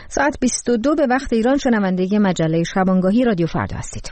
ساعت 22 به وقت ایران شنونده مجله شبانگاهی رادیو فردا هستید.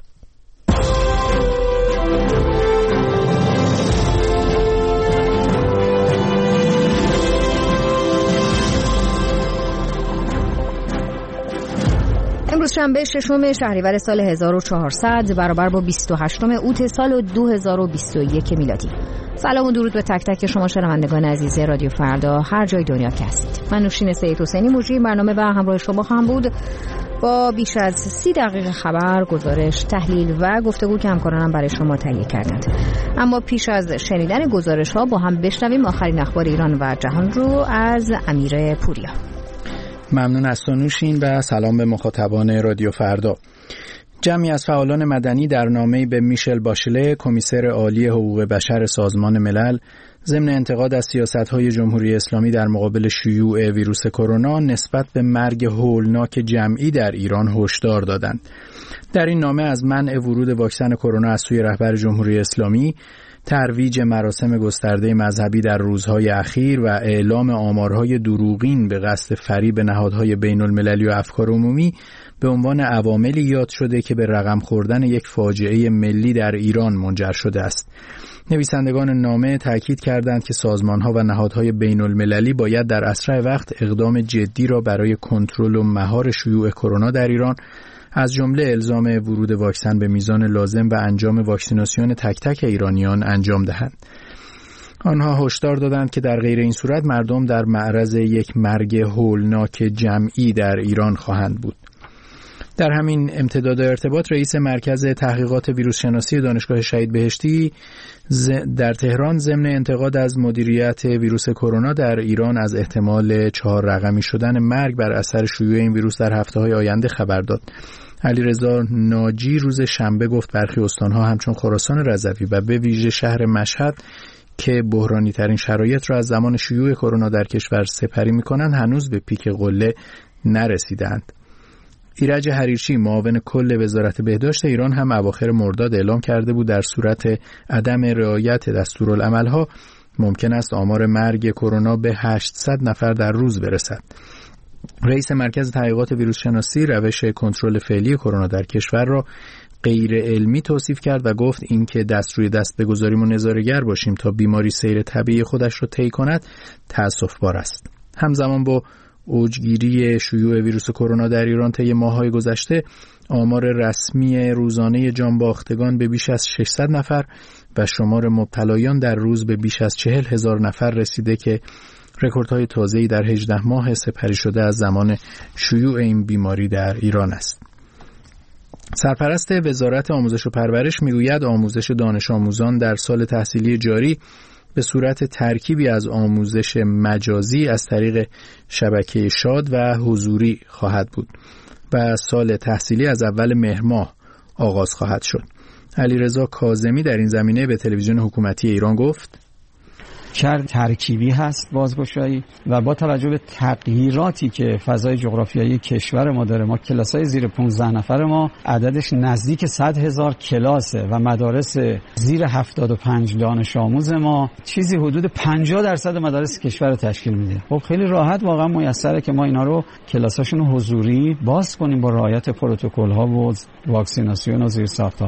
امروز شنبه 6 شهریور سال 1400 برابر با 28 اوت سال 2021 میلادی. سلام و درود به تک تک شما شنوندگان عزیز رادیو فردا هر جای دنیا که هستید. من نوشین سید حسینی مجری برنامه و همراه شما خواهم بود با بیش از 30 دقیقه خبر، گزارش، تحلیل و گفتگو که همکارانم برای شما تهیه کردند. اما پیش از شنیدن گزارش‌ها با هم بشنویم آخرین اخبار ایران و جهان رو از امیر پوریا. ممنون از تو نوشین و سلام به مخاطبان رادیو فردا. جمعی از فعالان مدنی در نامه‌ای به میشل باشله، کمیسر عالی حقوق بشر سازمان ملل، ضمن انتقاد از سیاست‌های جمهوری اسلامی در مقابل شیوع ویروس کرونا نسبت به مرگ هولناک جمعی در ایران هشدار دادند. در این نامه از منع ورود واکسن کرونا از سوی رهبر جمهوری اسلامی، ترویج مراسم گسترده مذهبی در روزهای اخیر و اعلام آمارهای دروغین به قصد فریب نهادهای بین المللی و افکار عمومی به عنوان عواملی یاد شده که به رقم خوردن یک فاجعه ملی در ایران منجر شده است. نویسندگان نامه تاکید کردند که سازمانها و نهادهای بین المللی باید در اسرع وقت اقدام جدی را برای کنترل و مهار شیوع کرونا در ایران، از جمله الزام ورود واکسن به میزان لازم و انجام واکسیناسیون تک تک ایرانیان انجام دهند. آنها هشدار دادند که در غیر این صورت مردم در معرض یک مرگ هولناک جمعی در ایران خواهند بود. در همین امتداد ارتباط رئیس مرکز تحقیقات ویروس شناسی دانشگاه شهید بهشتی در تهران ضمن انتقاد از مدیریت ویروس کرونا در ایران از احتمال 4 رقمی شدن مرگ بر اثر شیوع این ویروس در هفته‌های آینده خبر داد. علیرضا ناجی روز شنبه گفت برخی استان‌ها همچون خراسان رضوی و به ویژه شهر مشهد که بحرانی ترین شرایط را از زمان شیوع کرونا در کشور سپری می‌کنند هنوز به پیک قله نرسیدند. ایرج حریرچی معاون کل وزارت بهداشت ایران هم اواخر مرداد اعلام کرده بود در صورت عدم رعایت دستورالعمل‌ها ممکن است آمار مرگ کرونا به 800 نفر در روز برسد. رئیس مرکز تحقیقات ویروس شناسی روش کنترل فعلی کرونا در کشور را غیر علمی توصیف کرد و گفت این که دست روی دست بگذاریم و نظاره‌گر باشیم تا بیماری سیر طبیعی خودش را طی کند تأسف‌بار است. همزمان با اوجگیری شیوع ویروس کرونا در ایران طی ماه‌های گذشته آمار رسمی روزانه جانباختگان به بیش از 600 نفر و شمار مبتلایان در روز به بیش از 40,000 نفر رسیده که رکوردهای تازه‌ای در 18 ماه سپری شده از زمان شیوع این بیماری در ایران است. سرپرست وزارت آموزش و پرورش میگوید آموزش دانش آموزان در سال تحصیلی جاری به صورت ترکیبی از آموزش مجازی از طریق شبکه شاد و حضوری خواهد بود و سال تحصیلی از اول مهر ماه آغاز خواهد شد. علیرضا کاظمی در این زمینه به تلویزیون حکومتی ایران گفت ترکیبی هست بازگشایی و با توجه به تغییراتی که فضای جغرافیایی کشور ما داره، ما کلاس‌های زیر 15 نفر ما عددش نزدیک 100,000 کلاسه و مدارس زیر 75 دانش آموز ما چیزی حدود 50% مدارس کشور رو تشکیل میده. خب خیلی راحت واقعا میسره که ما اینا رو کلاساشون رو حضوری باز کنیم با رعایت پروتکل‌ها و واکسیناسیون و زیرساخت‌ها.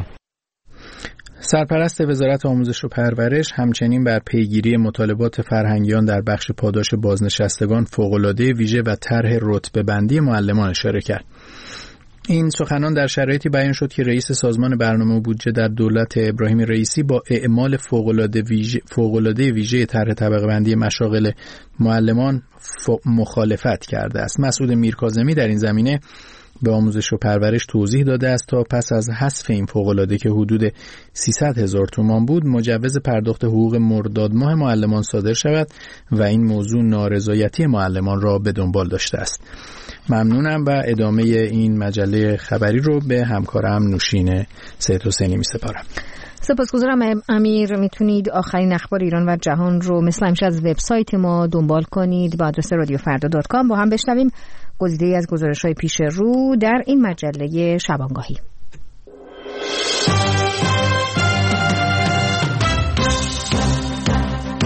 سرپرست وزارت آموزش و پرورش همچنین بر پیگیری مطالبات فرهنگیان در بخش پاداش بازنشستگان فوق‌العاده ویژه و طرح رتبه‌بندی معلمان اشاره کرد. این سخنان در شرایطی بیان شد که رئیس سازمان برنامه و بودجه در دولت ابراهیم رئیسی با اعمال فوق‌العاده ویژه طرح طبقه‌بندی مشاغل معلمان مخالفت کرده است. مسعود میرکاظمی در این زمینه به آموزش و پرورش توضیح داده است تا پس از حذف این فوق‌العاده که حدود 300,000 تومان بود مجوز پرداخت حقوق مرداد ماه معلمان صادر شود و این موضوع نارضایتی معلمان را به دنبال داشته است. ممنونم و ادامه این مجله خبری رو به همکارم نوشین سید حسینی می‌سپارم. سپاسگزارم امیر. میتونید آخرین اخبار ایران و جهان رو مثل همیشه از وبسایت ما دنبال کنید با آدرس radiofarda.com. با هم بشنویم گزیده‌ای از گزارش‌های پیش رو در این مجله شبانگاهی.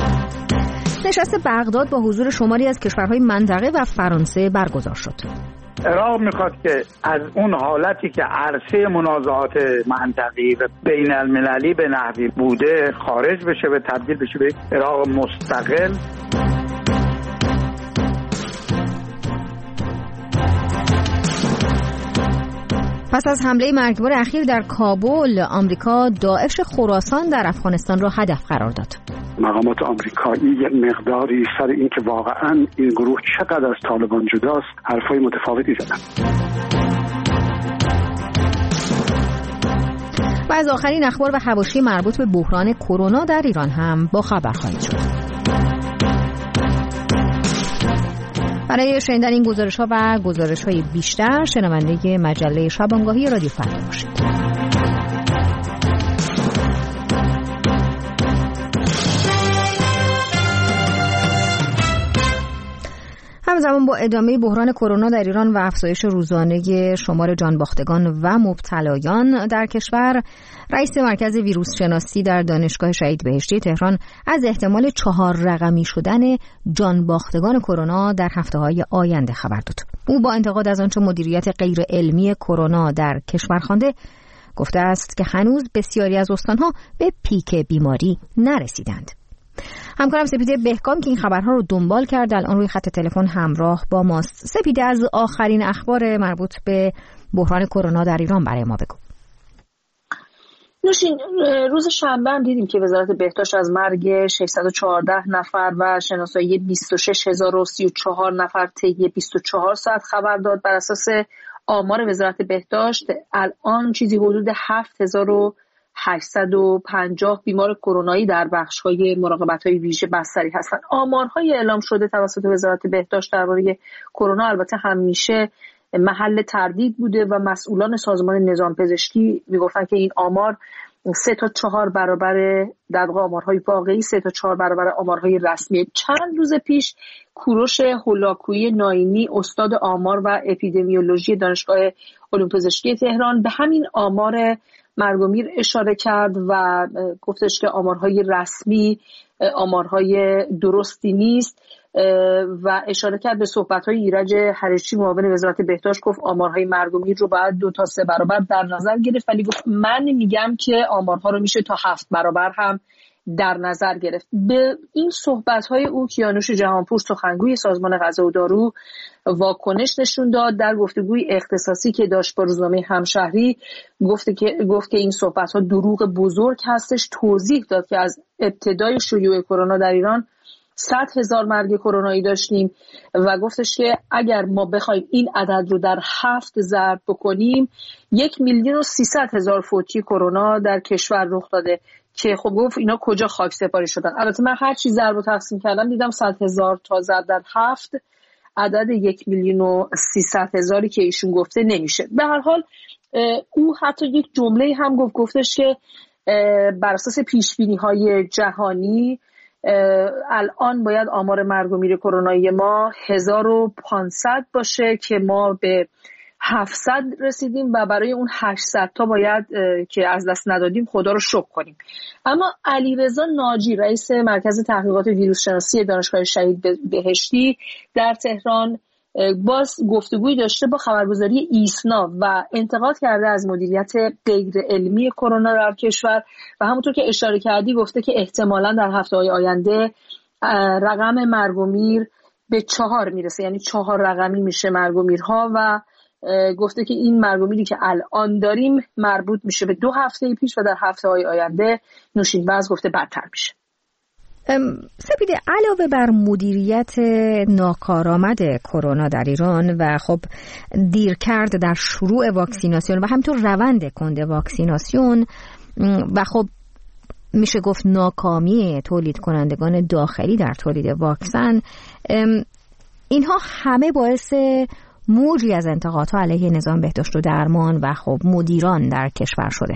نشست بغداد با حضور شماری از کشورهای منطقه و فرانسه برگزار شد. عراق میخواد که از اون حالتی که عرصه منازعات منطقی و بین المللی به نحوی بوده خارج بشه و تبدیل بشه به عراق مستقل. پس از حمله مرگبار اخیر در کابل، آمریکا داعش خراسان در افغانستان را هدف قرار داد. مقامات آمریکایی یک مقداری سر این که واقعاً این گروه چقدر از طالبان جداست حرفای متفاوتی زدن. و از آخرین اخبار و حواشی مربوط به بحران کرونا در ایران هم با خبر خواهید شد. برای شنیدن این گزارش‌ها و گزارش‌های بیشتر شنونده مجله شبانگاهی رادیو فردا باشید. همزمان با ادامه بحران کرونا در ایران و افزایش روزانه شمار جانباختگان و مبتلایان در کشور، رئیس مرکز ویروس شناسی در دانشگاه شهید بهشتی تهران از احتمال 4 رقمی شدن جانباختگان کرونا در هفته‌های آینده خبر داد. او با انتقاد از آنچه مدیریت غیر علمی کرونا در کشور خوانده، گفته است که هنوز بسیاری از استان‌ها به پیک بیماری نرسیدند. همکارم سپیده بهکام که این خبرها رو دنبال کرد الان روی خط تلفن همراه با ماست. سپیده، از آخرین اخبار مربوط به بحران کرونا در ایران برای ما بگو. نوشین، روز شنبه هم دیدیم که وزارت بهداشت از مرگ 614 نفر و شناسایی 26034 نفر طی 24 ساعت خبر داد. بر اساس آمار وزارت بهداشت الان چیزی حدود 7850 بیمار کرونایی در بخش‌های مراقبت‌های ویژه بستری هستند. آمارهای اعلام شده توسط وزارت بهداشت درباره کرونا البته همیشه محل تردید بوده و مسئولان سازمان نظام پزشکی میگفتن که این آمار 3 تا 4 برابر در واقع آمارهای واقعی 3 تا 4 برابر آمارهای رسمی. چند روز پیش کوروش هولاکویی ناینی استاد آمار و اپیدمیولوژی دانشگاه علوم پزشکی تهران به همین آمار مرگ و میر اشاره کرد و گفتش که آمارهای رسمی آمارهای درستی نیست و اشاره کرد به صحبت‌های ایرج حریچی معاون وزارت بهداشت. گفت آمارهای مرگ و میر رو باید 2 تا 3 برابر در نظر گرفت، ولی گفت من میگم که آمارها رو میشه تا 7 برابر هم در نظر گرفت. به این صحبت‌های او کیانوش جهانپور سخنگوی سازمان غذا و دارو واکنش نشون داد. در گفتگوی اختصاصی که داشت با روزنامه همشهری گفت که این صحبت‌ها دروغ بزرگ هستش. توضیح داد که از ابتدای شیوع کرونا در ایران 100,000 مرگ کرونایی داشتیم و گفتش که اگر ما بخوایم این عدد رو در 7 ضرب بکنیم 1,300,000 فوتی کرونا در کشور رخ داده که خب گفت اینا کجا خاک سپاری شدن. البته من هر چی ضرب و تقسیم کردم دیدم 100,000 تا ضرب در 7 عدد 1,300,000 که ایشون گفته نمیشه. به هر حال او حتی یک جمله هم گفتش که بر اساس پیشبینی‌های جهانی الان باید آمار مرگ و میر کرونایی ما 1500 باشه که ما به 700 رسیدیم و برای اون 800 تا باید که از دست ندادیم خدا رو شکر کنیم. اما علیرضا ناجی رئیس مرکز تحقیقات ویروس شناسی دانشگاه شهید بهشتی در تهران باز گفتگوی داشته با خبرگزاری ایسنا و انتقاد کرده از مدیریت غیر علمی کرونا در کشور و همونطور که اشاره کردی گفته که احتمالاً در هفته‌های آینده رقم مرگ و میر به 4 میرسه، یعنی 4 رقمی میشه مرگ و میرها و گفته که این مرگ و میری که الان داریم مربوط میشه به 2 هفته پیش و در هفته‌های آینده نوشین وضع گفته بدتر میشه. سپیده، علاوه بر مدیریت ناکارآمد کرونا در ایران و خب دیرکرد در شروع واکسیناسیون و همینطور روند کند واکسیناسیون و خب میشه گفت ناکامی تولید کنندگان داخلی در تولید واکسن، اینها همه باعث موجی از انتقادها علیه نظام بهداشت و درمان و خب مدیران در کشور شده.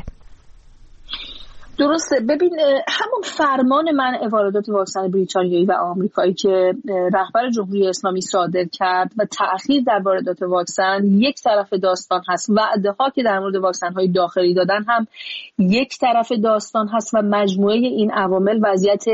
درسته. ببین همون فرمان منع واردات واکسن بریتانیایی و آمریکایی که رهبر جمهوری اسلامی صادر کرد و تأخیر در واردات واکسن یک طرف داستان هست. وعده‌ها که در مورد واکسن‌های داخلی دادن هم یک طرف داستان هست و مجموعه این عوامل وضعیت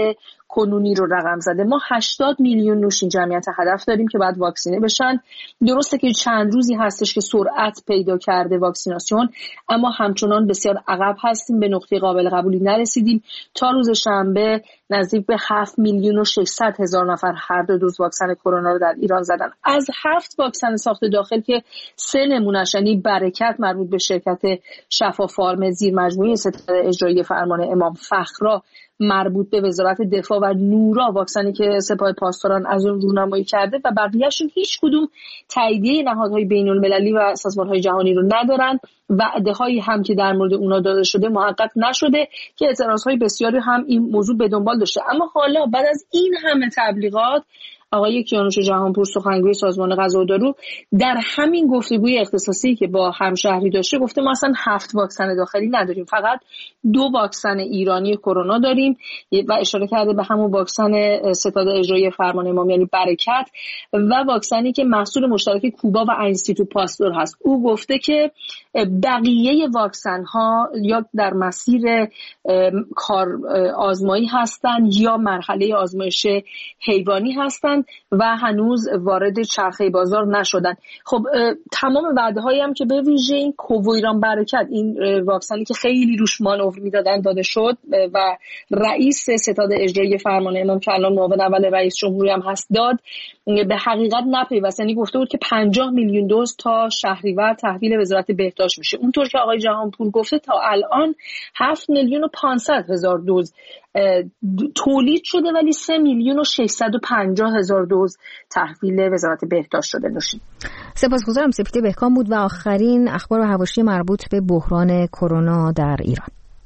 کنونی رو رقم زده. ما 80 میلیون نوشین جمعیت هدف داریم که باید واکسینه بشن. درسته که چند روزی هستش که سرعت پیدا کرده واکسیناسیون، اما همچنان بسیار عقب هستیم، به نقطه قابل قبولی نرسیدیم. تا روز شنبه نزدیک به 7,600,000 نفر هر دو دوز واکسن کرونا رو در ایران زدن. از 7 واکسن ساخت داخل که 3 نمونه‌اش یعنی برکت مربوط به شرکت شفا فارم زیر مجموعه ستاد اجرایی فرمان امام، فخرا مربوط به وزارت دفاع و نورا واکسنی که سپاه پاسداران از اون رونمایی کرده و بقیه‌شون هیچ کدوم تاییدیه نهادهای بین‌المللی و سازمان‌های جهانی رو ندارن. وعده‌هایی هم که در مورد اونا داده شده محقق نشده که اعتراض‌های بسیاری هم این موضوع به دنبال داشته. اما حالا بعد از این همه تبلیغات، آقای کیانوش جهانپور سخنگوی سازمان غذا و دارو در همین گفتگوی اختصاصی که با همشهری داشته گفته ما اصلا 7 واکسن داخلی نداریم، فقط 2 واکسن ایرانی کرونا داریم و اشاره کرده به همون واکسن ستاد اجرایی فرمان امام یعنی برکت و واکسنی که محصول مشترک کوبا و انستیتو پاستور هست. او گفته که بقیه واکسن ها یا در مسیر کار آزمایی هستند یا مرحله آزمایش حیوانی هستند و هنوز وارد چرخه بازار نشدن. خب تمام وعده‌هایی هم که به ویژه این کوویران برکت، این واکسنی که خیلی روش مانور میدادن داده شد و رئیس ستاد اجرایی فرمان امام که الان معاون اول رئیس جمهوری هم هست داد، به حقیقت نپیوست. یعنی گفته بود که 50 میلیون دوز تا شهریور تحویل وزارت بهداشت میشه. اونطور که آقای جهانپور گفته تا الان 7,500,000 دوز تولید شده ولی 3,650,000 دوز تحویل وزارت بهداشت شده. نوشین. سپاسگزارم. سپیده بهکام بود و آخرین اخبار و حواشی مربوط به بحران کرونا در ایران.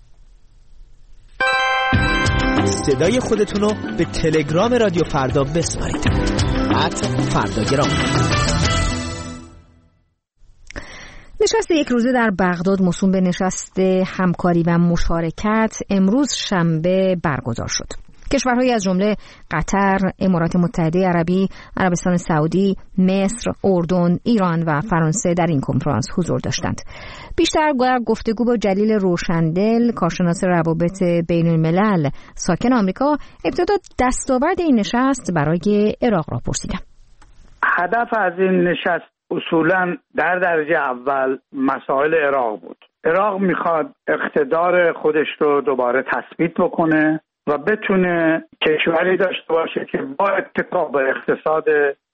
صدای خودتون رو به تلگرام رادیو فردا بسپارید. @فرداگرام. نشست یک روزه در بغداد موسوم به نشست همکاری و مشارکت امروز شنبه برگزار شد. کشورهایی از جمله قطر، امارات متحده عربی، عربستان سعودی، مصر، اردن، ایران و فرانسه در این کنفرانس حضور داشتند. بیشتر گفتگو با جلیل روشندل، کارشناس روابط بین الملل ساکن آمریکا، ابتدا دستاورد این نشست برای عراق را پرسیدم. هدف از این نشست اصولاً در درجه اول مسائل عراق بود. عراق میخواد اقتدار خودش رو دوباره تثبیت بکنه و بتونه کشوری داشته باشه که با اتکا به اقتصاد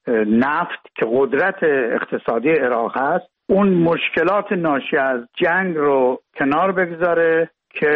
نفت که قدرت اقتصادی عراق هست، اون مشکلات ناشی از جنگ رو کنار بگذاره که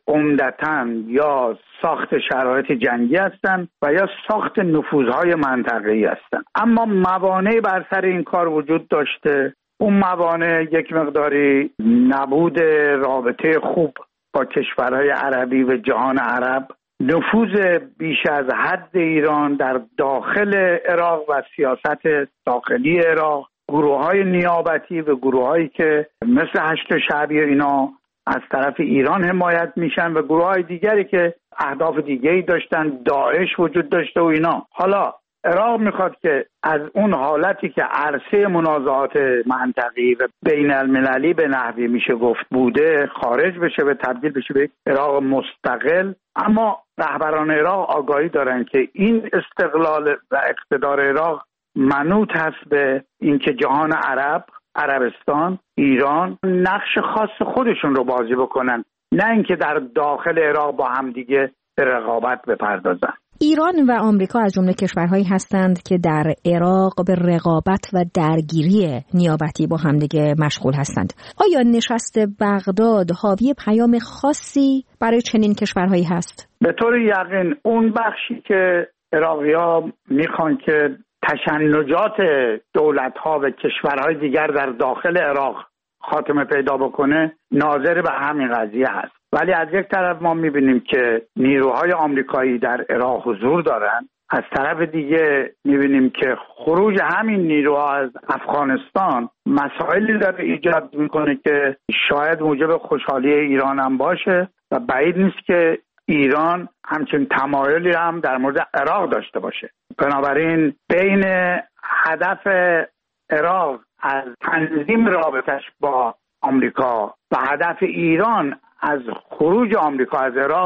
عمدتاً یا ساخت شرایط جنگی هستن و یا ساخت نفوذهای منطقه‌ای هستن. اما موانعی بر سر این کار وجود داشته. اون موانع یک مقداری نبود رابطه خوب با کشورهای عربی و جهان عرب، نفوذ بیش از حد ایران در داخل عراق و سیاست داخلی عراق، گروه‌های نیابتی و گروه‌هایی که مثل هشت شعبی اینا از طرف ایران حمایت میشن و گروه‌های دیگری که اهداف دیگه‌ای داشتن، داعش وجود داشته و اینا. حالا عراق میخواد که از اون حالتی که عرصه منازعات منطقی و بین المللی به نحوی میشه گفت بوده خارج بشه و تبدیل بشه به عراق مستقل. اما رهبران عراق آگاهی دارن که این استقلال و اقتدار عراق منوط هست به اینکه جهان عرب، عربستان، ایران نقش خاص خودشون رو بازی بکنن، نه اینکه در داخل عراق با هم دیگه به رقابت بپردازن. ایران و آمریکا از جمله کشورهایی هستند که در عراق به رقابت و درگیری نیابتی با همدیگه مشغول هستند. آیا نشست بغداد حاوی پیام خاصی برای چنین کشورهایی هست؟ به طور یقین اون بخشی که عراقی‌ها میخوان که تشنجات دولت‌ها و کشورهای دیگر در داخل عراق خاتمه پیدا بکنه ناظر به همین قضیه هست. ولی از یک طرف ما میبینیم که نیروهای آمریکایی در عراق حضور دارن، از طرف دیگه میبینیم که خروج همین نیروها از افغانستان مسائلی داره ایجاد میکنه که شاید موجب خوشحالی ایران هم باشه و بعید نیست که ایران همچنین تمایلی هم در مورد عراق داشته باشه. بنابراین بین هدف عراق از تنظیم رابطش با آمریکا و هدف ایران از خروج آمریکا از عراق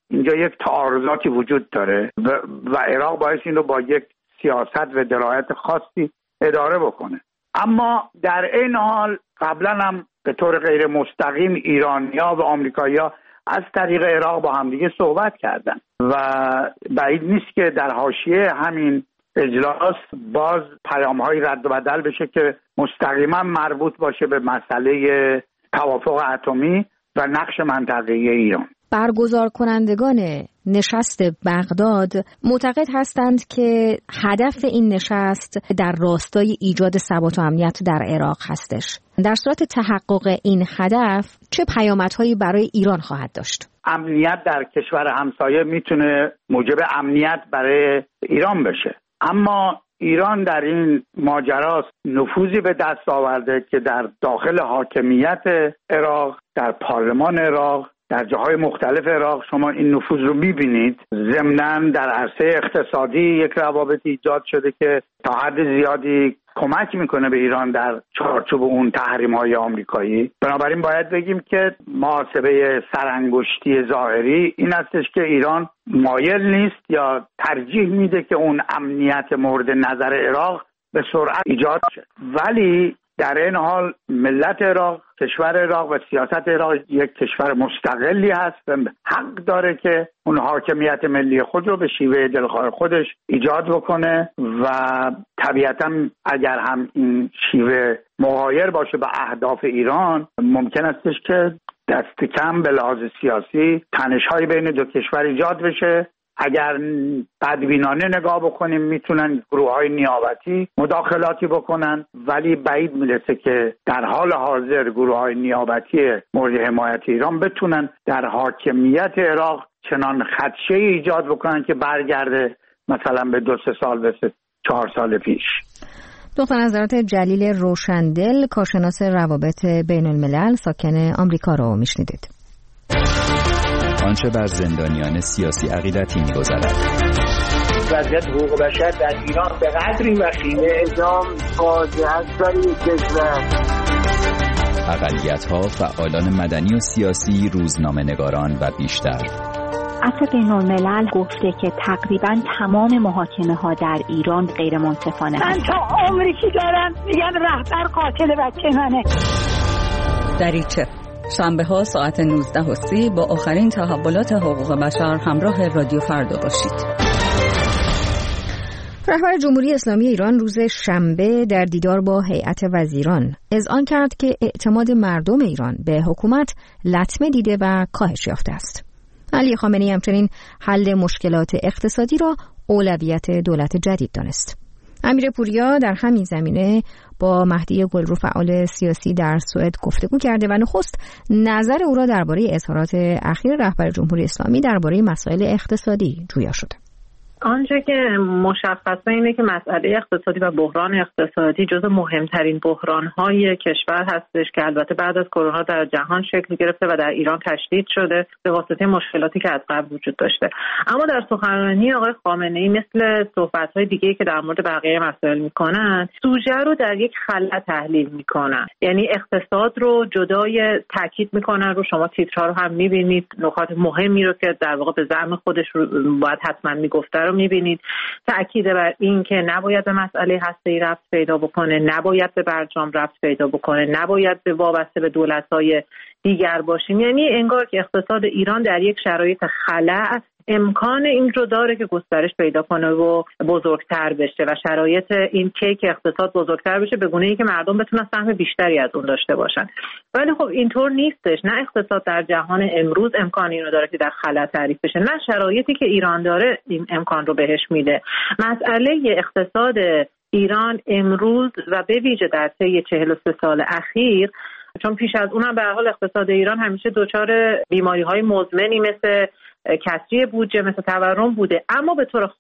اینجا یک تعارضاتی وجود داره و عراق باعث این رو با یک سیاست و درایت خاصی اداره بکنه. اما در این حال قبلا هم به طور غیر مستقیم ایرانی‌ها و آمریکایی‌ها از طریق عراق با همدیگه صحبت کردن و بعید نیست که در حاشیه همین اجلاس باز پیام‌های رد و بدل بشه که مستقیما مربوط باشه به مسئله توافق اتمی و نقش منطقه‌ای ایران. برگزار کنندگان نشست بغداد معتقد هستند که هدف این نشست در راستای ایجاد ثبات و امنیت در عراق هستش. در صورت تحقق این هدف چه پیامدهایی برای ایران خواهد داشت؟ امنیت در کشور همسایه میتونه موجب امنیت برای ایران بشه، اما ایران در این ماجرا نفوذی به دست آورده که در داخل حاکمیت عراق، در پارلمان عراق، در جاهای مختلف عراق شما این نفوذ رو می‌بینید. ضمناً در عرصه اقتصادی یک روابطی ایجاد شده که تا حد زیادی کمک میکنه به ایران در چارچوب اون تحریم‌های آمریکایی. بنابراین باید بگیم که محاسبه سرانگشتی ظاهری این هستش که ایران مایل نیست یا ترجیح میده که اون امنیت مورد نظر عراق به سرعت ایجاد شه، ولی در این حال ملت عراق، کشور عراق و سیاست عراق یک کشور مستقلی هست و حق داره که اون حاکمیت ملی خود رو به شیوه دلخواه خودش ایجاد بکنه و طبیعتا اگر هم این شیوه مغایر باشه به اهداف ایران ممکن استش که دست کم به لحاظ سیاسی تنش‌های بین دو کشور ایجاد بشه. اگر بدبینانه نگاه بکنیم میتونن گروه‌های نیابتی مداخلاتی بکنن، ولی بعید میرسه که در حال حاضر گروه‌های نیابتی مورد حمایت ایران بتونن در حاکمیت عراق چنان خدشه‌ای ایجاد بکنن که برگرده مثلا به 2-3 سال به 4 سال پیش. دکتر نظرات جلیل روشندل، کارشناس روابط بین الملل، ساکن آمریکا رو میشنیدید. آنچه بر زندانیان سیاسی عقیدتی می‌گذرد. وضعیت حقوق بشر در ایران به قدری وخیمه اعدام فاجعه است برای کشور. اقلیت‌ها، فعالان مدنی و سیاسی، روزنامه‌نگاران و بیشتر. عفو بین‌الملل گفته که تقریباً تمام محاکمه‌ها در ایران غیر منصفانه من تا عمری که دارم میگن رهبر قاتل بچه منه. دریچه شنبه ها ساعت 19:30 با آخرین تحولات حقوق بشر همراه رادیو فردا باشید. رهبر جمهوری اسلامی ایران روز شنبه در دیدار با هیئت وزیران اذعان کرد که اعتماد مردم ایران به حکومت لطمه دیده و کاهش یافته است. علی خامنه‌ای همچنین حل مشکلات اقتصادی را اولویت دولت جدید دانست. امیر پوریا در همین زمینه با مهدی گلرو فعال سیاسی در سوئد گفتگو کرده و نخست نظر او را درباره اظهارات اخیر رهبر جمهوری اسلامی درباره مسائل اقتصادی جویا شده. آنچه که مشخصه اینه که مسئله اقتصادی و بحران اقتصادی جزو مهمترین بحران‌های کشور هستش که البته بعد از کرونا در جهان شکل گرفته و در ایران تشدید شده به واسطه مشکلاتی که از قبل وجود داشته. اما در سخنرانی آقای خامنه‌ای مثل صحبت‌های دیگه‌ای که در مورد بقیه مسائل می‌کنن، سوژه رو در یک خلا تحلیل می‌کنن. یعنی اقتصاد رو جدای تاکید می‌کنن رو، شما تیترها رو هم می‌بینید، نکات مهمی رو که در واقع به زعم خودش باید حتما می‌گفته رو می‌بینید. تأکید بر این که نباید به مسئله هسته‌ای ربط پیدا بکنه، نباید به برجام ربط پیدا بکنه، نباید به وابسته به دولت‌های دیگر باشیم. یعنی انگار که اقتصاد ایران در یک شرایط خلأ امکان این رو داره که گسترش پیدا کنه و بزرگتر بشه و شرایط این کیک اقتصاد بزرگتر بشه به گونه‌ای که مردم بتونن سهم بیشتری از اون داشته باشن. ولی خب اینطور نیستش. نه اقتصاد در جهان امروز امکان این رو داره که در خلا تعریف بشه، نه شرایطی که ایران داره این امکان رو بهش میده. مسئله اقتصاد ایران امروز و به ویژه در طی 43 سال اخیر، چون پیش از اونم به هر حال اقتصاد ایران همیشه دچار بیماری‌های مزمنی مثل کسری بودجه، مثل تورم بوده، اما به طور خاص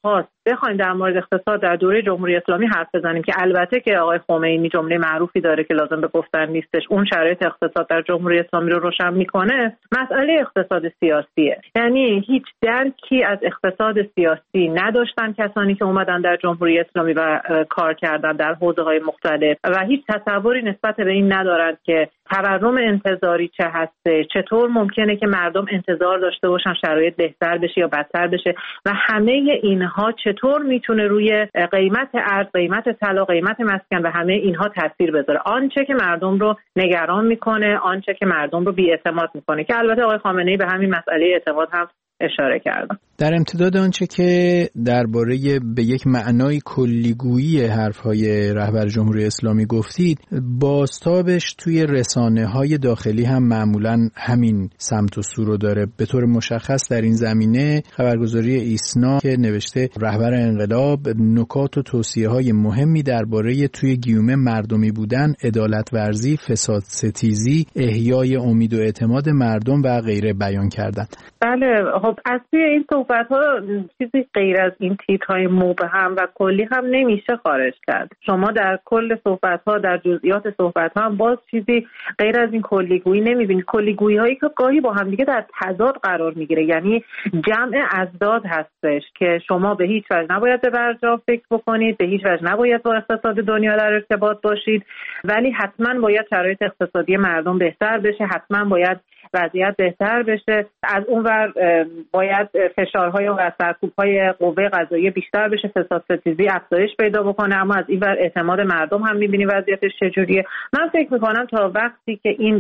بخوایم در مورد اقتصاد در دوره جمهوری اسلامی حرف بزنیم که البته که آقای خمینی جمله معروفی داره که لازم به گفتن نیستش، اون شرایط اقتصاد در جمهوری اسلامی رو روشن میکنه، مسئله اقتصاد سیاسیه. یعنی هیچ درکی از اقتصاد سیاسی نداشتن کسانی که اومدن در جمهوری اسلامی و کار کردن در حوزه‌های مختلف و هیچ تصوری نسبت به این ندارند که تورم انتظاری چه هسته، چطور ممکنه که مردم انتظار داشته باشن شرایط بهتر بشه یا بدتر بشه و همه اینها چطور میتونه روی قیمت ارز، قیمت طلا، قیمت مسکن و همه اینها تاثیر بذاره. آنچه که مردم رو نگران میکنه، آنچه که مردم رو بی‌اعتماد میکنه، که البته آقای خامنه‌ای به همین مسئله اعتماد هم اشاره کردم. در امتداد آنچه که درباره به یک معنای کلیگویی حرفهای رهبر جمهوری اسلامی گفتید، بازتابش توی رسانه‌های داخلی هم معمولاً همین سمت و سو رو داره. به طور مشخص در این زمینه خبرگزاری ایسنا که نوشته رهبر انقلاب نکات و توصیه‌های مهمی درباره توی گیومه مردمی بودن، عدالت ورزی، فساد ستیزی، احیای امید و اعتماد مردم و غیره بیان کردند. بله، خب از توی این صحبت‌ها چیزی غیر از این تیترهای مبهم و کلی هم نمیشه خارج کرد. شما در کل صحبت‌ها، در جزئیات صحبت‌ها هم باز چیزی غیر از این کلیگویی نمی‌بینید. کلیگویی‌هایی که گاهی با هم دیگه در تضاد قرار می‌گیره، یعنی جمع ازداد هستش که شما به هیچ وجه نباید به برجام فکر بکنید، به هیچ وجه نباید با اقتصاد دنیا در ارتباط باشید، ولی حتما باید شرایط اقتصادی مردم بهتر بشه، حتما باید وضعیت بهتر بشه. از اون ور باید فشارهای و سرکوب‌های قوه قضاییه بیشتر بشه، فساد ستیزی افزایش پیدا بکنه، اما از این ور اعتماد مردم هم می‌بینی وضعیتش چجوریه. من فکر می‌کنم تا وقتی که این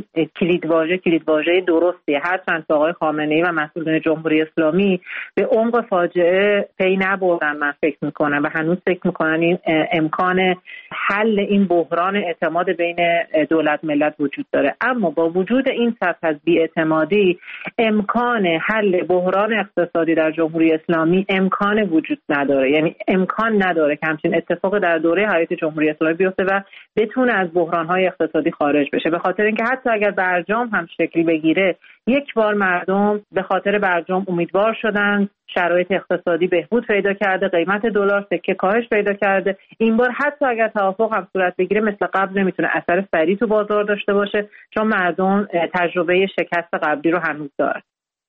کلیدواژه درستیه، هرچند آقای خامنه‌ای و مسئولین جمهوری اسلامی به عمق فاجعه پی نبردن، من فکر می‌کنم و هنوز فکر می‌کنن این امکان حل این بحران اعتماد بین دولت ملت وجود داره. اما با وجود این سطح از بی‌اعتمادی، امکان حل بحران اقتصادی در جمهوری اسلامی امکان وجود نداره. یعنی امکان نداره که همچین اتفاق در دوره حیات جمهوری اسلامی بیفته و بتونه از بحران‌های اقتصادی خارج بشه، به خاطر اینکه حتی اگر برجام هم شکل بگیره، یک بار مردم به خاطر برجام امیدوار شدن، شرایط اقتصادی بهبود پیدا کرده، قیمت دلار سکه کاهش پیدا کرده. این بار حتی اگر توافق هم صورت بگیره، مثل قبل نمیتونه اثر سریع تو بازار داشته باشه، چون مردم تجربه شکست قبلی رو هنوز داره.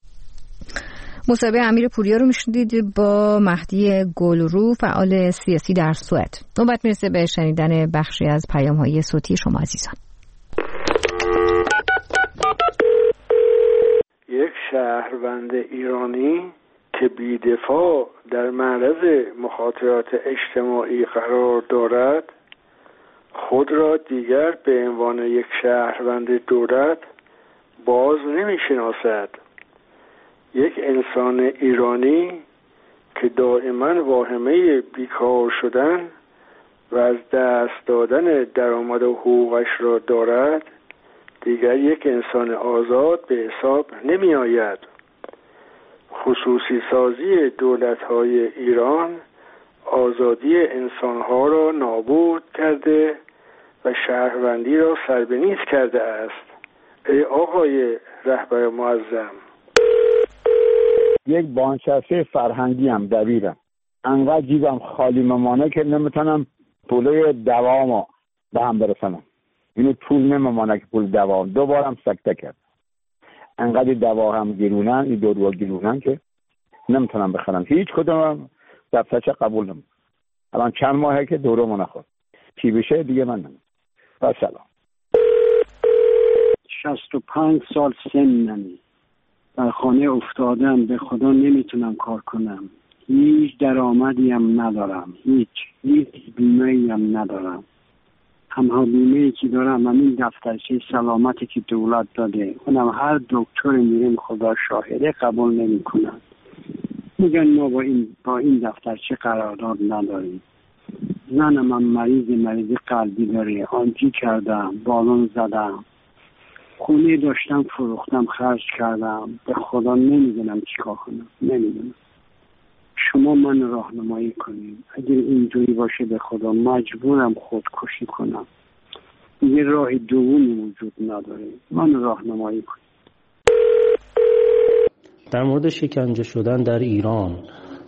مصاحبه امیر پوریا رو میشنیدید با مهدی گلرو، فعال سیاسی در سوئد. نوبت میرسه به شنیدن بخشی از پیام‌های صوتی شما عزیزان. یک شهروند ایرانی که بی‌دفاع در معرض مخاطرات اجتماعی قرار دارد، خود را دیگر به عنوان یک شهروند دولت باز نمی‌شناسد. یک انسان ایرانی که دائما واهمه بیکار شدن و از دست دادن درآمد و حقوقش را دارد، دیگر یک انسان آزاد به حساب نمی آید. خصوصی سازی دولت‌های ایران آزادی انسان‌ها را نابود کرده و شهروندی را سربنیز کرده است. ای آقای رهبر معظم، یک بانشسته فرهنگی هم دبیرم، انقدر جیبم خالی ممانه که نمیتونم پوله دوامو به هم برسنم. اینو پول نممانه که پول دوام دوبارم سکته کرد. انقدر دوا هم گرونن، این دورو گرونن که نمیتونم بخرم. هیچ کدوم دفترچه قبول نمیکنم. الان چند ماهه که دورو نخورد. چی بشه دیگه من نمیدونم. با سلام. 65 سال سنمی. در خانه افتادم، به خدا نمیتونم کار کنم. هیچ درآمدی هم ندارم. هیچ بیمه‌ای هم ندارم. همها بیمه‌ای که دارم همین دفترچه سلامتی که دولت داده، اونم هر دکتر میریم خدا شاهده قبول نمیکنن. میگن ما با این دفترچه قرارداد نداریم. زنم هم مریض قلبی داره، آنتی کردم، بالون زدم، خونه داشتم فروختم، خرج کردم. به خدا نمیدونم چیکار کنم، نمیدونم. شما من راهنمایی کنید. اگر اینجوری باشه به خدا مجبورم خودکشی کنم. یه راه دومی وجود نداره. من راهنمایی کنید. در مورد شکنجه شدن در ایران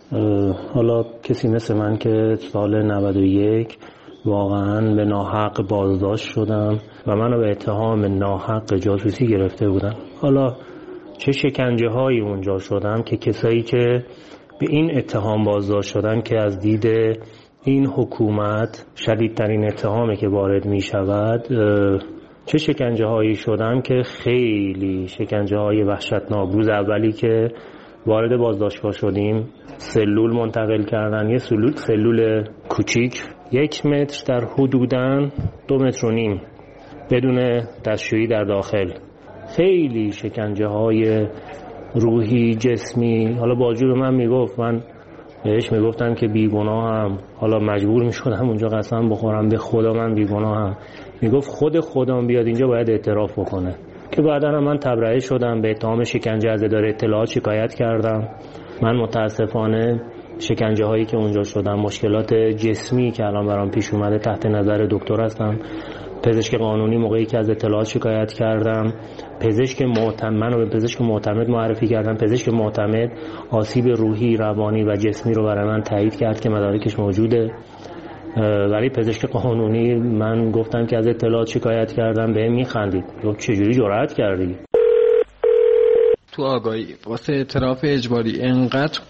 حالا کسی مثل من که سال 91 واقعا به ناحق بازداشت شدم و منو به اتهام ناحق جاسوسی گرفته بودن، حالا چه شکنجه هایی اونجا شدم که کسایی که به این اتهام بازداشت شدن که از دید این حکومت شدیدترین اتهامی که وارد می شود، چه شکنجه هایی شدم که خیلی شکنجه های وحشتناک. روز اولی که وارد بازداشتگاه شدیم سلول منتقل کردن، یه سلول کوچیک 1 متر در حدوداً 2.5 متر بدون دستشویی در داخل، خیلی شکنجه های روحی جسمی. حالا باجور من میگفت، من بهش میگفتم که بیگناهم، حالا مجبور میشدم اونجا قسم بخورم به خدا من بیگناهم. میگفت خود خودم بیاد اینجا باید اعتراف بکنه، که بعدا من تبرئه شدم، به اتهام شکنجه از اداره اطلاعات شکایت کردم. من متاسفانه شکنجه هایی که اونجا شدم، مشکلات جسمی که الان برام پیش اومده، تحت نظر دکتر هستم، پزشک قانونی موقعی که از اطلاعات شکایت کردم، پزشک معتمد به پزشک معتمد معرفی کردم. پزشک معتمد آسیب روحی، روانی و جسمی رو برای من تایید کرد که مدارکش موجوده. ولی پزشک قانونی من گفتم که از اطلاعات شکایت کردم، بهم میخندید، گفت چجوری جرأت کردی؟ تو آگاهی واسه اعتراف اجباری انقدر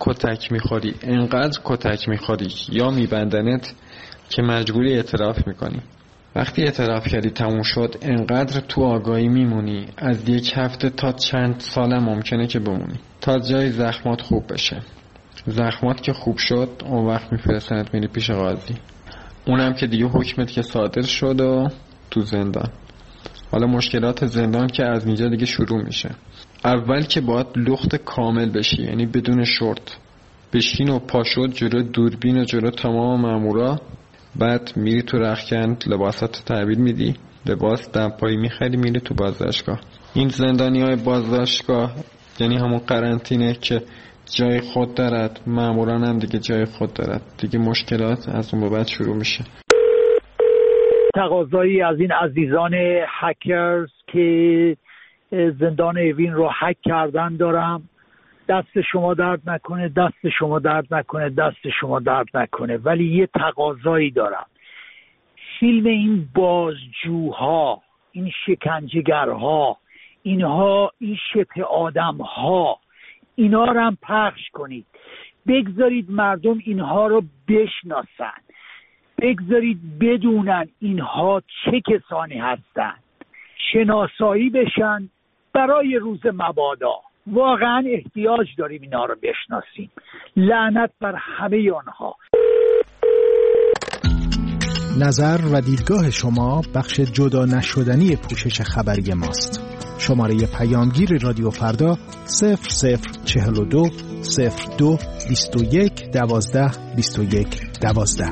کتک میخوری یا میبندنت که مجبوری اعتراف میکنی. وقتی اعتراف کردی تموم شد، انقدر تو آگاهی میمونی از 1 هفته تا چند سال ممکنه که بمونی تا جای زخمات خوب بشه. زخمات که خوب شد اون وقت میفرستنت میری پیش قاضی، اونم که دیگه حکمت که صادر شد و تو زندان. حالا مشکلات زندان که از اینجا دیگه شروع میشه. اول که باید لخت کامل بشی، یعنی بدون شورت بشین و پاشد جلو دوربین و جلو تمام مامورا. بعد میری تو رختکن، لباساتو تحویل میدی، لباس دمپایی میخری، میری تو بازداشتگاه. این زندانی های بازداشتگاه یعنی همون قرنطینه که جای خود دارد، ماموران هم دیگه جای خود دارد. دیگه مشکلات از اون بعد شروع میشه. تقاضایی از این عزیزان هکرز که زندان اوین رو هک کردن دارم. دست شما درد نکنه، دست شما درد نکنه، دست شما درد نکنه. ولی یه تقاضایی دارم، فیلم این بازجوها، این شکنجهگرها، اینها، این شبه آدمها، اینا رو هم پخش کنید. بگذارید مردم اینها رو بشناسن، بگذارید بدونن اینها چه کسانی هستن، شناسایی بشن برای روز مبادا. واقعا احتیاج داریم اینا رو بشناسیم. لعنت بر همه آنها. نظر و دیدگاه شما بخش جدا نشدنی پوشش خبری ماست. شماره پیامگیر رادیو فردا 0042 02 21 12 21 12.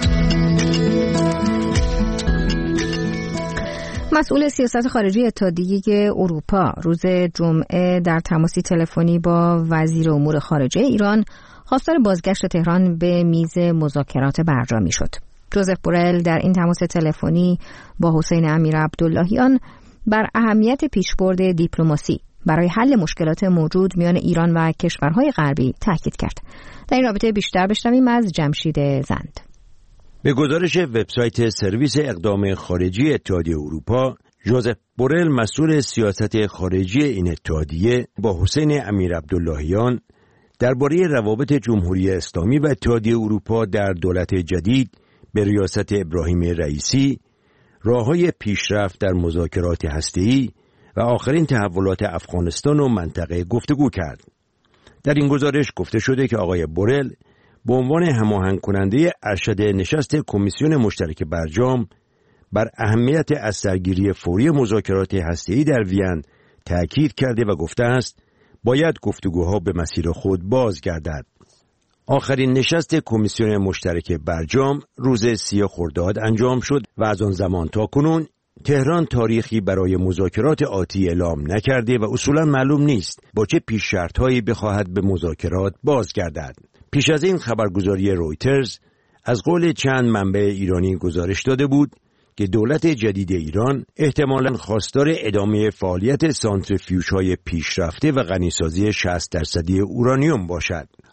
مسئول سیاست خارجی اتحادیه اروپا روز جمعه در تماسی تلفنی با وزیر امور خارجه ایران خواستار بازگشت تهران به میز مذاکرات برجامی شد. جوزف بورل در این تماس تلفنی با حسین امیرعبداللهیان بر اهمیت پیشبرد دیپلماسی برای حل مشکلات موجود میان ایران و کشورهای غربی تاکید کرد. در این رابطه بیشتر بشنویم از جمشید زند. به گزارش وبسایت سرویس اقدام خارجی اتحادیه اروپا، جوزف بورل مسئول سیاست خارجی این اتحادیه با حسین امیرعبداللهیان درباره روابط جمهوری اسلامی و اتحادیه اروپا در دولت جدید به ریاست ابراهیم رئیسی، راه‌های پیشرفت در مذاکرات هسته‌ای و آخرین تحولات افغانستان و منطقه گفتگو کرد. در این گزارش گفته شده که آقای بورل به عنوان هماهنگ کننده ارشد نشست کمیسیون مشترک برجام بر اهمیت از سرگیری فوری مذاکرات هسته‌ای در وین تأکید کرده و گفته است باید گفتگوها به مسیر خود بازگردد. آخرین نشست کمیسیون مشترک برجام روز 30 خرداد انجام شد و از آن زمان تا کنون تهران تاریخی برای مذاکرات آتی اعلام نکرده و اصولا معلوم نیست با چه پیش شرط‌هایی بخواهد به مذاکرات بازگردد. پیش از این خبرگزاری رویترز از قول چند منبع ایرانی گزارش داده بود که دولت جدید ایران احتمالاً خواستار ادامه فعالیت سانتریفیوژهای پیشرفته و غنیسازی 60% اورانیوم باشد.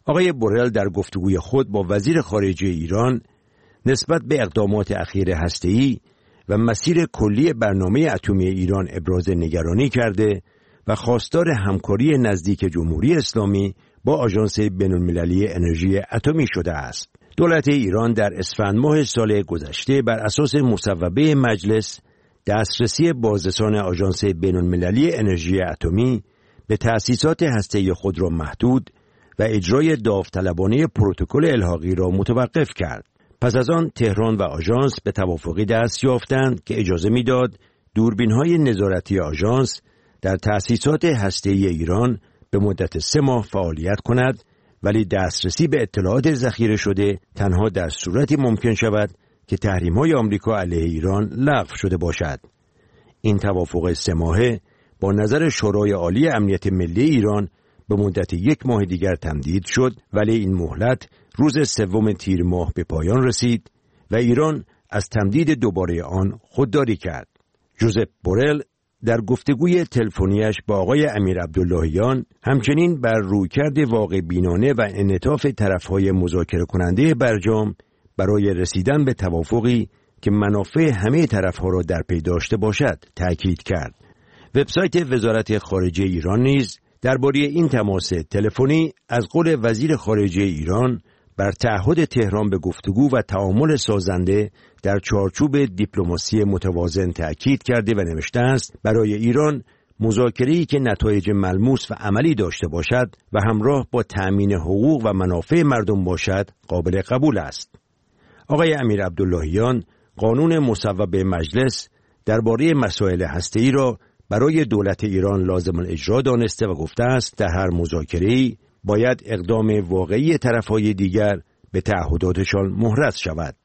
آقای بورل در گفتگوی خود با وزیر خارجه ایران نسبت به اقدامات اخیر هسته‌ای و مسیر کلی برنامه اتمی ایران ابراز نگرانی کرده و خواستار همکاری نزدیک جمهوری اسلامی با آژانس بین‌المللی انرژی اتمی شده است. دولت ایران در اسفند ماه سال گذشته بر اساس مصوبه مجلس دسترسی بازرسان آژانس بین‌المللی انرژی اتمی به تأسیسات هسته‌ای خود را محدود و اجرای داوطلبانه پروتکل الحاقی را متوقف کرد. پس از آن تهران و آژانس به توافقی دست یافتند که اجازه می‌داد دوربین‌های نظارتی آژانس در تأسیسات هسته‌ای ایران به مدت 3 ماه فعالیت کند، ولی دسترسی به اطلاعات ذخیره شده تنها در صورتی ممکن شود که تحریم‌های آمریکا علیه ایران لغو شده باشد. این توافق 3 ماهه با نظر شورای عالی امنیت ملی ایران به مدت 1 ماه دیگر تمدید شد، ولی این مهلت روز 3 تیر ماه به پایان رسید و ایران از تمدید دوباره آن خودداری کرد. ژوزپ بورل در گفتگوی تلفنیش با آقای امیر عبداللهیان همچنین بر رویکرد واقع بینانه و انعطاف طرفهای مذاکره کننده برجام برای رسیدن به توافقی که منافع همه طرفها را در پی داشته باشد تأکید کرد. وبسایت وزارت خارجه ایران نیز درباره این تماس تلفنی از قول وزیر خارجه ایران بر تعهد تهران به گفتگو و تعامل سازنده در چارچوب دیپلماسی متوازن تأکید کرده و نوشته است برای ایران مذاکره‌ای که نتایج ملموس و عملی داشته باشد و همراه با تأمین حقوق و منافع مردم باشد قابل قبول است. آقای امیر عبداللهیان قانون مصوبه مجلس درباره مسائل هسته‌ای را برای دولت ایران لازم الاجرا دانسته و گفته است در هر مذاکره‌ای باید اقدام واقعی طرف‌های دیگر به تعهداتشان مهرس شود.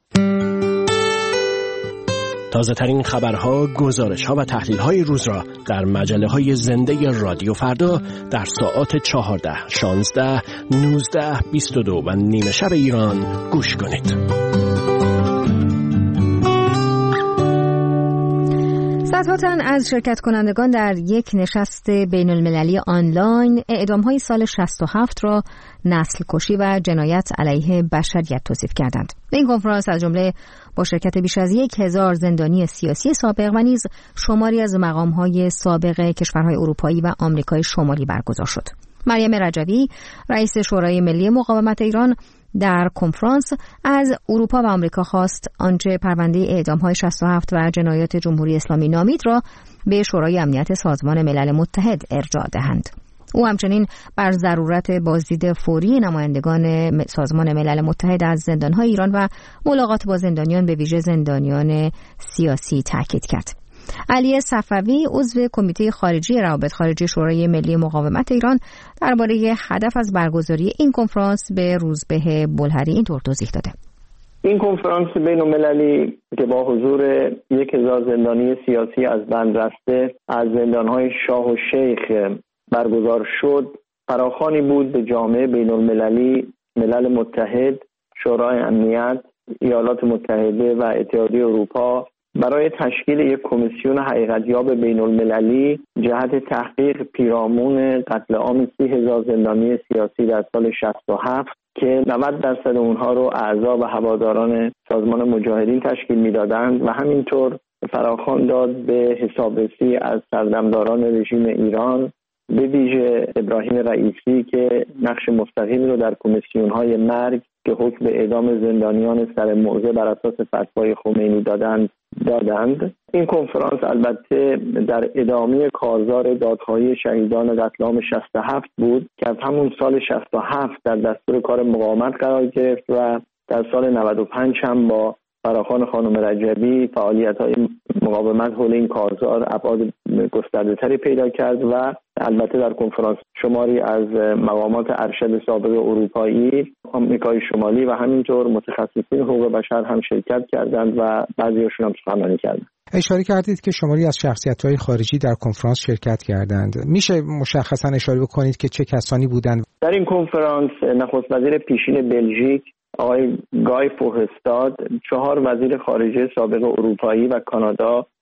تازه‌ترین خبرها، گزارش‌ها و تحلیل‌های روز را در مجله‌های زنده رادیو فردا در ساعات 14، 16، 19، 22 و نیمه شب ایران گوش کنید. صدها تن از شرکت کنندگان در یک نشست بین المللی آنلاین اعدام‌های سال 67 را نسل کشی و جنایت علیه بشریت توصیف کردند. این کنفرانس از جمله با شرکت بیش از 1000 زندانی سیاسی سابق و نیز شماری از مقام‌های سابق کشورهای اروپایی و آمریکای شمالی برگزار شد. مریم رجوی، رئیس شورای ملی مقاومت ایران، در کنفرانس از اروپا و آمریکا خواست آنچه پرونده اعدام‌های 67 و جنایات جمهوری اسلامی نامید را به شورای امنیت سازمان ملل متحد ارجاع دهند. او همچنین بر ضرورت بازدید فوری نمایندگان سازمان ملل متحد از زندان‌های ایران و ملاقات با زندانیان به ویژه زندانیان سیاسی تاکید کرد. علی صفوی، عضو کمیته خارجی روابط خارجی شورای ملی مقاومت ایران، درباره هدف از برگزاری این کنفرانس به روزبه بلهری اینطور توضیح داده: این کنفرانس بین‌المللی که با حضور 1000 زندانی سیاسی از بند رسته از زندان‌های شاه و شیخ برگزار شد، فراخوانی بود به جامعه بین‌المللی، ملل متحد، شورای امنیت، ایالات متحده و اتحادیه اروپا برای تشکیل یک کمیسیون حقیقتیاب بین‌المللی جهت تحقیق پیرامون قتل عام 30,000 زندانی سیاسی در سال 67 که 90% اونها رو اعضا و هواداران سازمان مجاهدین تشکیل میدادند و همینطور فراخوان داد به حسابرسی از سردمداران رژیم ایران، به ویژه ابراهیم رئیسی که نقش مستقیمی رو در کمیسیون‌های مرگ که حکم به اعدام زندانیان سر موضع بر اساس فتوای خمینی دادند. این کنفرانس البته در ادامه کارزار دادخواهی شهیدان قتل عام 67 بود که از همون سال 67 در دستور کار مقاومت قرار گرفت و در سال 95 هم با فراخوان خانم رجبی فعالیت‌های مقاومت حول این کارزار ابعاد گسترده‌تری پیدا کرد و البته در کنفرانس شماری از مقامات ارشد سابق اروپایی، آمریکای شمالی و همینطور متخصصین حقوق بشر هم شرکت کردند و بعضی‌هاشون هم سخنرانی کردند. اشاره کردید که شماری از شخصیت‌های خارجی در کنفرانس شرکت کردند. میشه مشخصاً اشاره بکنید که چه کسانی بودند؟ در این کنفرانس نخست وزیر پیشین بلژیک آقای گای فوهستاد، 4 وزیر خارجه سابق اروپایی و کانادا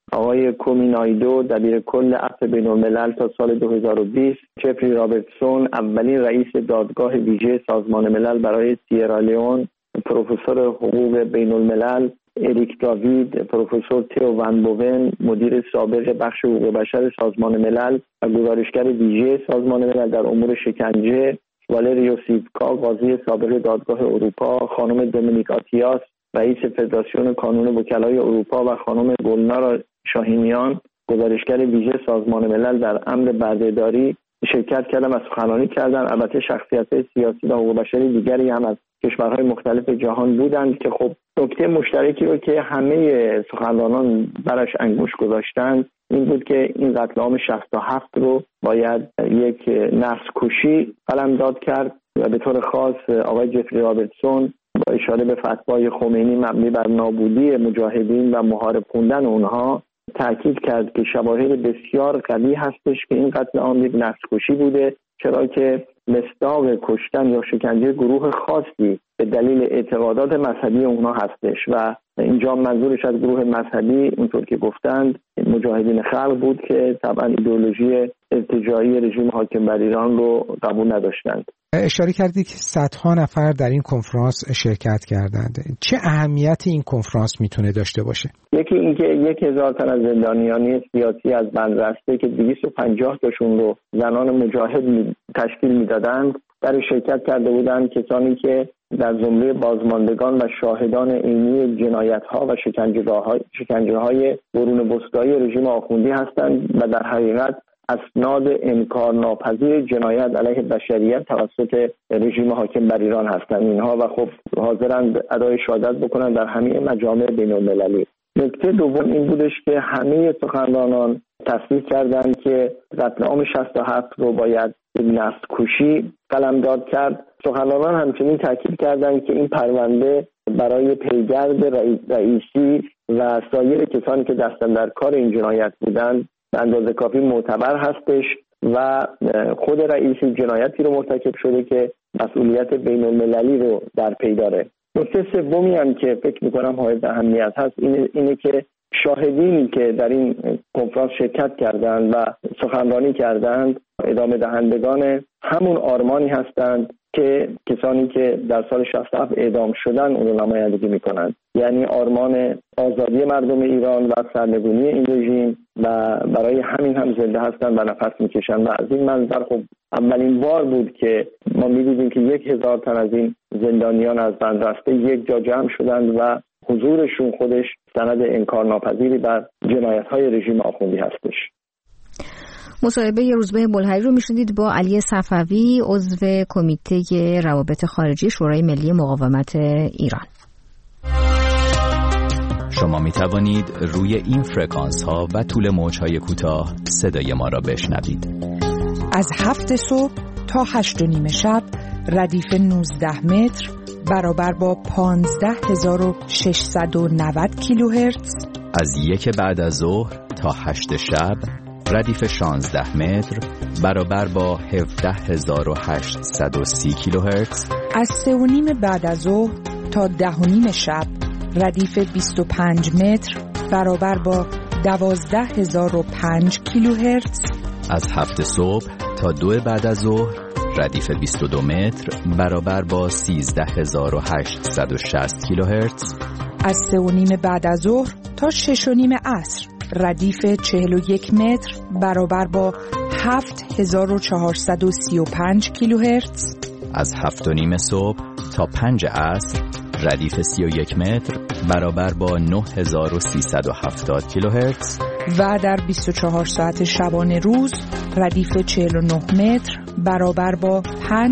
آقای کومی نایدو دبیر کل عفو بین‌الملل تا سال 2020، جفری رابرتسون اولین رئیس دادگاه ویژه سازمان ملل برای سیرالیون، پروفسور حقوق بین‌الملل اریک داوید، پروفسور تئو ون بوون مدیر سابق بخش حقوق بشر سازمان ملل و گزارشگر ویژه سازمان ملل در امور شکنجه، والریو سیوکا قاضی سابق دادگاه اروپا، خانم دومینیک آتیاس رئیس فدراسیون کانون وکلای اروپا و خانم گلنار شاهینیان گزارشگر ویژه سازمان ملل در امر بردهداری شرکت کردن و سخنرانی کردن. البته شخصیت‌های سیاسی و حقوق بشری دیگری هم از کشورهای مختلف جهان بودند که خب نکته مشترکی رو که همه سخنرانان براش انگشت گذاشتند این بود که این قتل عام 67 رو باید یک نفس کشی قلمداد کرد و به طور خاص آقای جفری رابرتسون با اشاره به فتوای خمینی مبنی بر نابودی مجاهدین و محارب خوندن اونها تاکید کرد که شواهد بسیار قوی هستش که این قتل عام یک نفس کشی بوده، چرا که مصداق کشتن یا شکنجه گروه خاصی به دلیل اعتقادات مذهبی اونها هستش و اینجا منظورش از گروه مذهبی اونطور که گفتند مجاهدین خلق بود که طبعا ایدئولوژی ارتجاعی رژیم حاکم بر ایران رو قبول نداشتند. اشاره کردید که صدها نفر در این کنفرانس شرکت کردند. چه اهمیت این کنفرانس میتونه داشته باشه؟ یکی اینکه 1000 تن از زندانیان سیاسی از بندرسته که 250 تاشون رو زنان مجاهد تشکیل میدادند در شرکت کرده بودند، کسانی که در زمره بازماندگان و شاهدان عینی جنایت‌ها و شکنجه‌های برون بستایی رژیم آخوندی هستند و در حقیقت اسناد انکارناپذیر جنایت علیه بشریت توسط رژیم حاکم بر ایران هستند اینها و خب حاضرند ادای شهادت بکنند در همه مجامع بین‌المللی. نکته دوم این بودش که همه سخنرانان تصدیق کردند که قتل عام 67 رو باید نفس کشی قلمداد کرد. سخنرانان همچنین تاکید کردند که این پرونده برای پیگرد رئیسی و سایر کسانی که دستن در کار این جنایت بودند به اندازه کافی معتبر هستش و خود رئیسی جنایتی رو مرتکب شده که مسئولیت بین المللی رو در پی داره. نکته سومی هم که فکر میکنم حائز اهمیت هست اینه که شاهدینی که در این کنفرانس شرکت کردند و سخنرانی کردند ادامه دهندگان همون آرمانی هستند که کسانی که در سال 67 اعدام شدن اون رو نمایندگی میکنند، یعنی آرمان آزادی مردم ایران و سرنگونی این رژیم و برای همین هم زنده هستند و نفس میکشند و از این منظر خب اولین بار بود که ما می‌دیدیم که 1000 تن از این زندانیان از بندرسته یک جا جمع شدند و حضورشون خودش سند انکارناپذیری بر جنایت‌های رژیم آخوندی هستش. مصاحبه روزبه بلهری رو میشنید با علی صفوی، عضو کمیته روابط خارجی شورای ملی مقاومت ایران. شما می توانید روی این فرکانس ها و طول موج های کوتاه صدای ما را بشنوید. از 7 صبح تا 8:30 شب ردیف 19 متر برابر با 15690 کیلوهرتز. از 1 بعد از ظهر تا 8 شب ردیف 16 متر برابر با 17830 کیلوهرتز. از 3:30 بعد از ظهر تا 10:30 شب ردیف 25 متر برابر با 12005 کیلوهرتز. از 7 صبح تا 2 بعد از ظهر ردیف 22 متر برابر با 13860 کیلوهرتز. از 3:30 بعد از ظهر تا 6:30 عصر ردیف 41 متر برابر با 7435 کیلوهرتز. از 7:30 صبح تا 5 عصر ردیف 31 متر برابر با 9370 کیلوهرتز. و در 24 ساعت شبانه روز ردیف 49 متر برابر با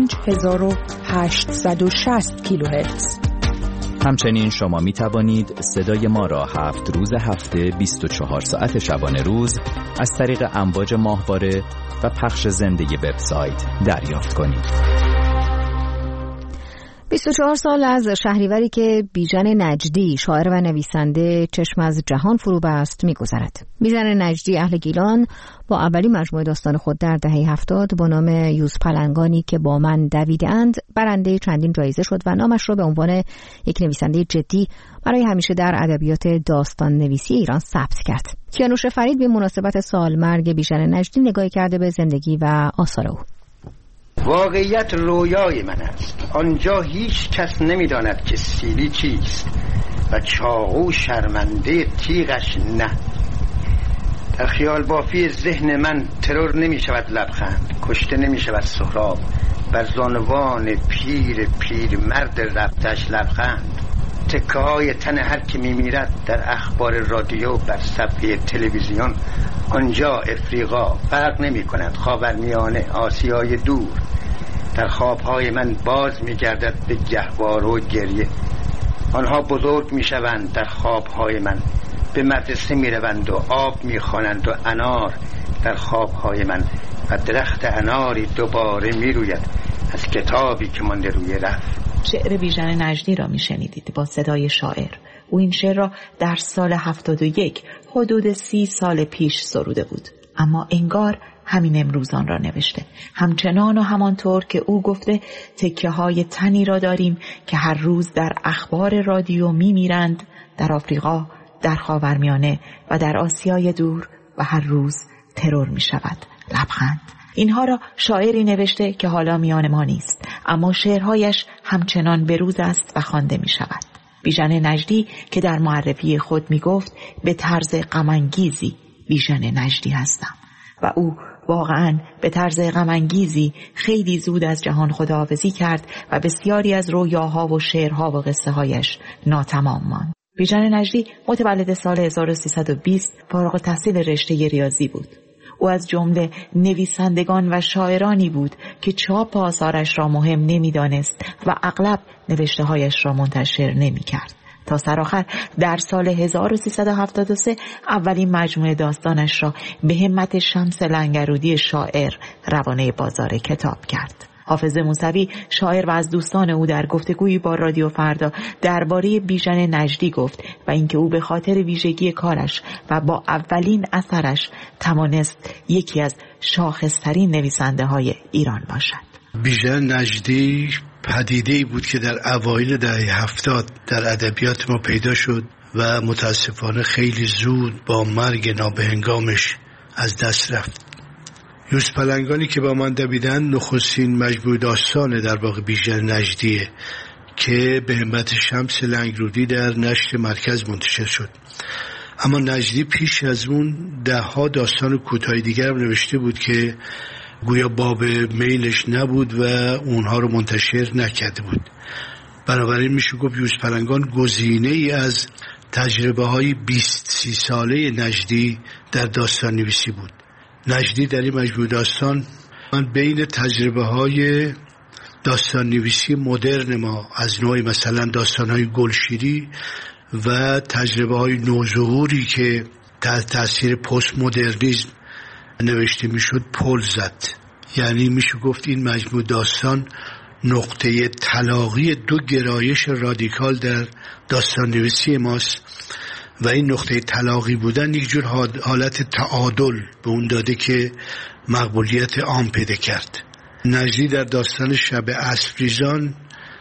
5860 کیلوهرتز. همچنین شما می توانید صدای ما را 7 روز هفته 24 ساعت شبانه روز از طریق امواج ماهواره و پخش زنده وبسایت دریافت کنید. 24 سال از شهریوری که بیژن نجدی شاعر و نویسنده چشم از جهان فرو بست می‌گذرد. بیژن نجدی اهل گیلان با اولین مجموعه داستان خود در دهه 70 با نام یوزپلنگانی که با من دویدند برنده چندین جایزه شد و نامش را به عنوان یک نویسنده جدی برای همیشه در ادبیات داستان نویسی ایران ثبت کرد. کیانوش فرید به مناسبت سالمرگ بیژن نجدی نگاهی کرده به زندگی و آثار او. واقعیت رویای من است. آنجا هیچ کس نمی‌داند که سیلی چیست و چاقو شرمنده تیغش نه. در خیال بافی ذهن من ترور نمی‌شود لبخند، کشته نمی‌شود سهراب، بر زانوان پیر مرد رفتش لبخند. تکه های تن هر که میمیرد در اخبار رادیو بر صفحه تلویزیون. آنجا افریقا فرق نمی کند، خاورمیانه، آسیای دور. در خوابهای من باز میگردد به گهواره و گریه. آنها بزرگ میشوند در خوابهای من، به مدرسه میروند و آب میخوانند و انار در خوابهای من و درخت اناری دوباره میروید از کتابی که مانده روی رف. شعر بیژن نجدی را میشنیدید با صدای شاعر. او این شعر را در سال 71 حدود 30 سال پیش سروده بود، اما انگار همین امروزان را نوشته. همچنان و همانطور که او گفته تکه های تنی را داریم که هر روز در اخبار رادیو میمیرند، در آفریقا، در خاورمیانه و در آسیای دور، و هر روز ترور می شود لبخند. اینها را شاعری نوشته که حالا میان ما نیست، اما شعرهایش همچنان بروز است و خوانده می شود. بیژن نجدی که در معرفی خود می گفت به طرز غم‌انگیزی بیژن نجدی هستم، و او واقعاً به طرز غم‌انگیزی خیلی زود از جهان خداحافظی کرد و بسیاری از رویاها و شعرها و قصه هایش ناتمام ماند. بیژن نجدی متولد سال 1320 فارغ التحصیل رشته ریاضی بود. او از جمله نویسندگان و شاعرانی بود که چاپ آثارش را مهم نمی‌دانست و اغلب نوشته‌هایش را منتشر نمی‌کرد، تا سرآخر در سال 1373 اولین مجموعه داستانش را به همت شمس لنگرودی شاعر روانه بازار کتاب کرد. حافظ موسوی شاعر و از دوستان او در گفتگویی با رادیو فردا درباره بیژن نجدی گفت و اینکه او به خاطر ویژگی کارش و با اولین اثرش توانست یکی از شاخص‌ترین نویسنده‌های ایران باشد. بیژن نجدی پدیده‌ای بود که در اوایل دهه 70 در ادبیات ما پیدا شد و متاسفانه خیلی زود با مرگ نابهنگامش از دست رفت. یوزپلنگانی که با من دویدن نخستین مجموعه داستان در واقع بیژن نجدیه که به همت شمس لنگرودی در نشر مرکز منتشر شد. اما نجدی پیش از اون 10 داستان کوتاه دیگر هم نوشته بود که گویا باب میلش نبود و اونها رو منتشر نکرده بود. بنابراین میشه گفت یوزپلنگان گزینه ای از تجربه های 20-30 ساله نجدی در داستان نویسی بود. نجدی در این مجموعه داستان من بین تجربه های داستان نویسی مدرن ما از نوع مثلا داستان های گلشیری و تجربه های نوظهوری که تحت تاثیر پست مدرنیسم نوشته میشد پل زد. یعنی میشه گفت این مجموعه داستان نقطه تلاقی دو گرایش رادیکال در داستان نویسی ماست و این نقطه تلاقی بودن یک جور حالت تعادل به اون داده که مقبولیت عام پیدا کرد. نجدی در داستان شب اسبریزان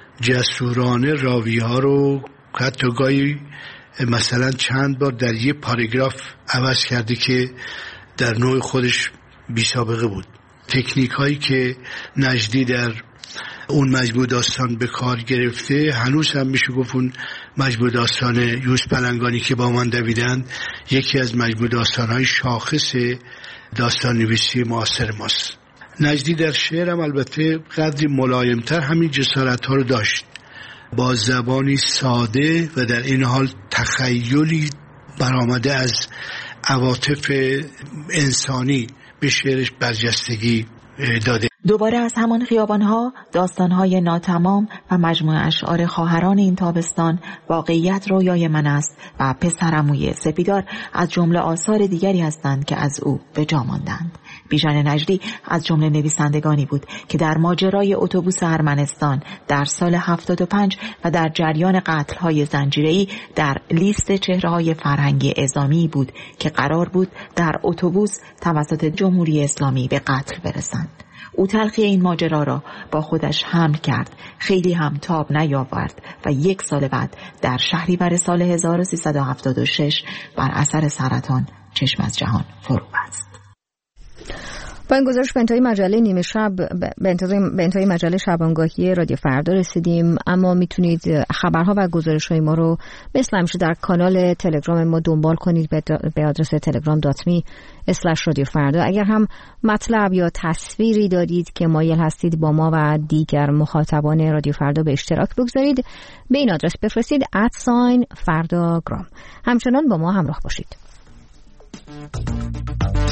جسورانه راوی ها رو حتی گاهی مثلا چند بار در یه پاراگراف عوض کرده که در نوع خودش بی سابقه بود. تکنیک هایی که نجدی در اون مجموعه داستان به کار گرفته هنوز هم میشه گفت اون مجموعه داستان یوزپلنگانی که با من دویدند یکی از مجموعه داستان‌های شاخص داستان نویسی معاصر ماست. نجدی در شعرم البته قدری ملایمتر همین جسارت‌ها رو داشت، با زبانی ساده و در این حال تخیلی برآمده از عواطف انسانی به شعرش برجستگی داده. دوباره از همان خیابانها داستانهای ناتمام و مجموعه اشعار خواهران این تابستان واقعیت رویای من است و پسرعموی سپیدار از جمله آثار دیگری هستند که از او به جا ماندند. بیژن نجدی از جمله نویسندگانی بود که در ماجرای اتوبوس ارمنستان در سال 75 و در جریان قتل‌های زنجیره‌ای در لیست چهره‌های فرهنگی اعزامی بود که قرار بود در اتوبوس توسط جمهوری اسلامی به قتل برسند. او تلخی این ماجرا را با خودش حمل کرد، خیلی هم تاب نیاورد و 1 سال بعد در شهریور سال 1376 بر اثر سرطان چشم از جهان فرو بست. با این گزارش به انتهای مجله نیمه شب به انتهای مجله شبانگاهی رادیو فردا رسیدیم. اما میتونید خبرها و گزارش‌های ما رو مثل همیشه در کانال تلگرام ما دنبال کنید به آدرس telegram.me/رادیوفردا. اگر هم مطلب یا تصویری دارید که مایل هستید با ما و دیگر مخاطبان رادیو فردا به اشتراک بگذارید، به این آدرس بفرستید @فردا گرام. همچنان با ما همراه باشید.